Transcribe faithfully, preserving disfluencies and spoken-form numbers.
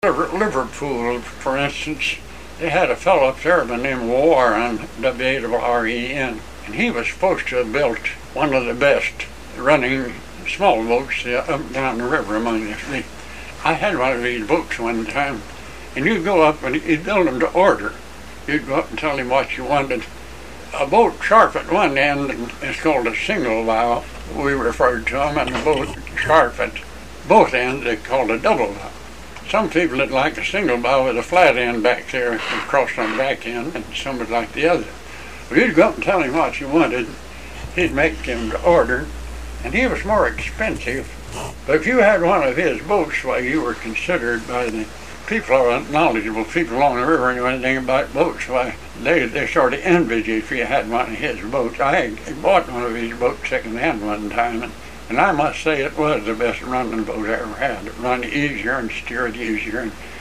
Liverpool, for instance, they had a fellow up there by the name of Warren, W A R R E N, and he was supposed to have built one of the best running small boats uh, up and down the river among the fleet. I had one of these boats one time, and you'd go up and you'd build them to order. You'd go up and tell him what you wanted. A boat sharp at one end, and it's called a single bow, we referred to them, and a boat sharp at both ends, they called a double bow. Some people would like a single bow with a flat end back there across on the back end, and some would like the other. Well, you'd go up and tell him what you wanted. He'd make them to order, and he was more expensive. But if you had one of his boats, why, you were considered by the people, or knowledgeable people along the river, knew anything about boats. Why, they, they sort of envied you if you had one of his boats. I bought one of his boats second-hand one time, and And I must say it was the best running boat I ever had. It run easier and steered easier. And